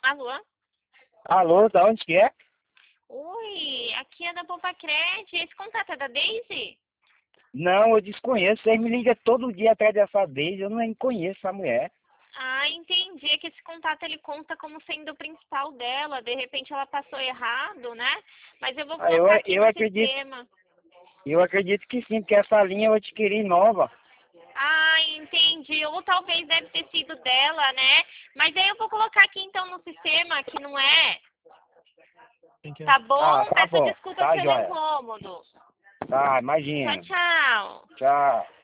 Alô? Alô, da onde que é? Oi, aqui é da Popacred. Esse contato é da Daisy? Não, eu desconheço. Vocês me ligam todo dia atrás dessa vez. Eu nem conheço essa mulher. Ah, entendi. É que esse contato ele conta como sendo o principal dela. De repente ela passou errado, né? Mas eu vou Ah, eu, colocar aqui eu no acredito, sistema. eu acredito que sim, porque essa linha eu adquiri nova. Ah, entendi. Ou talvez deve ter sido dela, né? Mas aí eu vou colocar aqui então no sistema que não é. Tá Ah, bom? tá Peço bom. desculpas Tá, pelo joia. incômodo. Tá, Tchau, imagina. tchau. Tchau.